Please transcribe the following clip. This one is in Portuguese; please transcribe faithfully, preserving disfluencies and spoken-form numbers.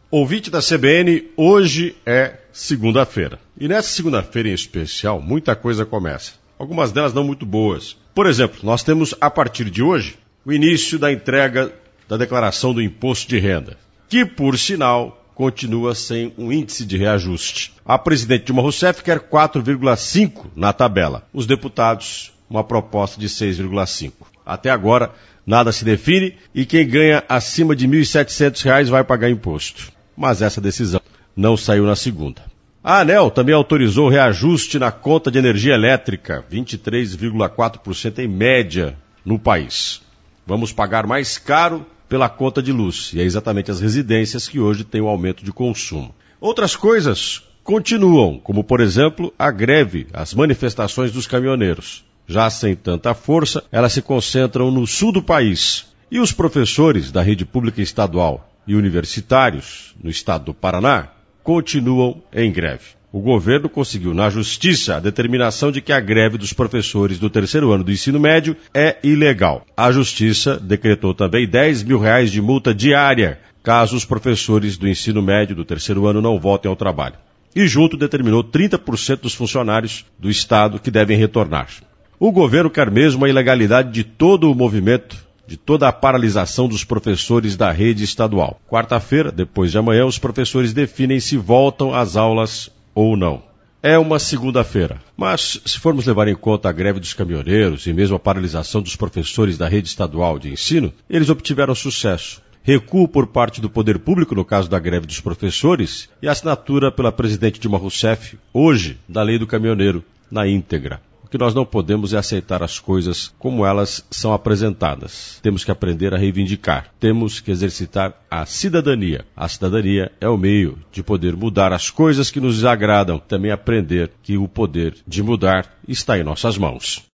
Ouvinte da C B N, hoje é segunda-feira. E nessa segunda-feira em especial, muita coisa começa. Algumas delas não muito boas. Por exemplo, nós temos a partir de hoje o início da entrega da declaração do imposto de renda, que por sinal continua sem um índice de reajuste. A presidente Dilma Rousseff quer quatro vírgula cinco na tabela. Os deputados, uma proposta de seis vírgula cinco. Até agora, nada se define e quem ganha acima de mil e setecentos reais vai pagar imposto. Mas essa decisão não saiu na segunda. A ANEEL também autorizou reajuste na conta de energia elétrica, vinte e três vírgula quatro por cento em média no país. Vamos pagar mais caro pela conta de luz, e é exatamente as residências que hoje têm o aumento de consumo. Outras coisas continuam, como por exemplo a greve, as manifestações dos caminhoneiros. Já sem tanta força, elas se concentram no sul do país. E os professores da rede pública estadual e universitários no estado do Paraná continuam em greve. O governo conseguiu na justiça a determinação de que a greve dos professores do terceiro ano do ensino médio é ilegal. A justiça decretou também dez mil reais de multa diária caso os professores do ensino médio do terceiro ano não voltem ao trabalho. E junto determinou trinta por cento dos funcionários do estado que devem retornar. O governo quer mesmo a ilegalidade de todo o movimento, de toda a paralisação dos professores da rede estadual. Quarta-feira, depois de amanhã, os professores definem se voltam às aulas ou não. É uma segunda-feira, mas se formos levar em conta a greve dos caminhoneiros e mesmo a paralisação dos professores da rede estadual de ensino, eles obtiveram sucesso. Recuo por parte do poder público, no caso da greve dos professores, e a assinatura pela presidente Dilma Rousseff, hoje, da lei do caminhoneiro, na íntegra. O que nós não podemos é aceitar as coisas como elas são apresentadas. Temos que aprender a reivindicar. Temos que exercitar a cidadania. A cidadania é o meio de poder mudar as coisas que nos desagradam. Também aprender que o poder de mudar está em nossas mãos.